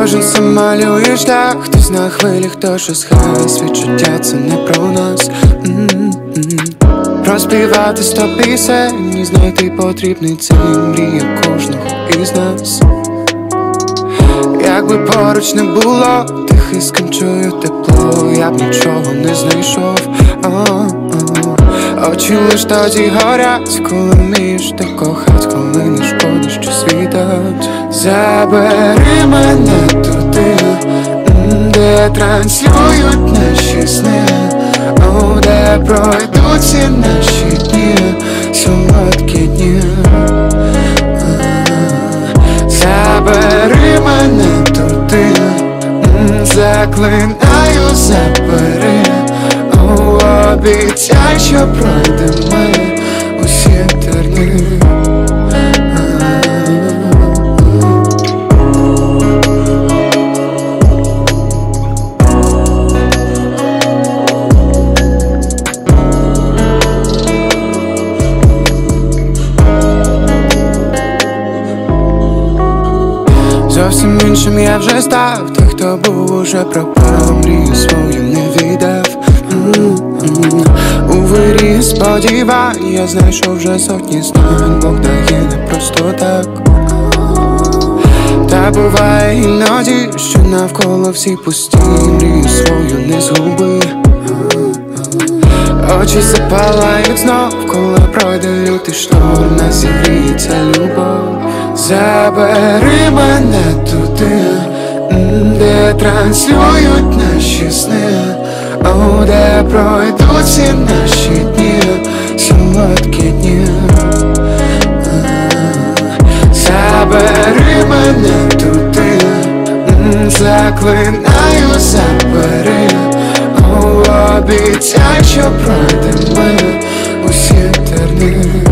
Кожен сам малює шлях, хтось на хвилі, хто щось хай. Відчуття це не про нас. Проспівати 100 пісень і знайти потрібний цей мрія кожного із нас. Якби поруч не було, тихиском чую тепло, я б нічого не знайшов. Очі лиш тоді горять, коли вмієш ти кохать, коли не шкода, що світать. Забери мене туди, де транслюють наші сни, де пройдуть ці наші дні, солодкі дні. Забери мене туди, заклинаю, забери. Обіцяй, що пройдемо усі терни. Зовсім іншим я вже став, той, хто був, уже пропав, мрію свою не віддав. У вирі сподівань я знайшов вже сотні знань, Бог дає не просто так. Та буває іноді, що навколо всі пусті, мрію свою не згуби. Очі запалають знов, коли пройде лютий шторм, нас зігріється любов. Забери мене туди, де транслюють наші сни, де пройдуть ці наші дні, солодкі дні. Забери мене туди, заклинаю, забери. Обіцяй, що пройдемо усі терни.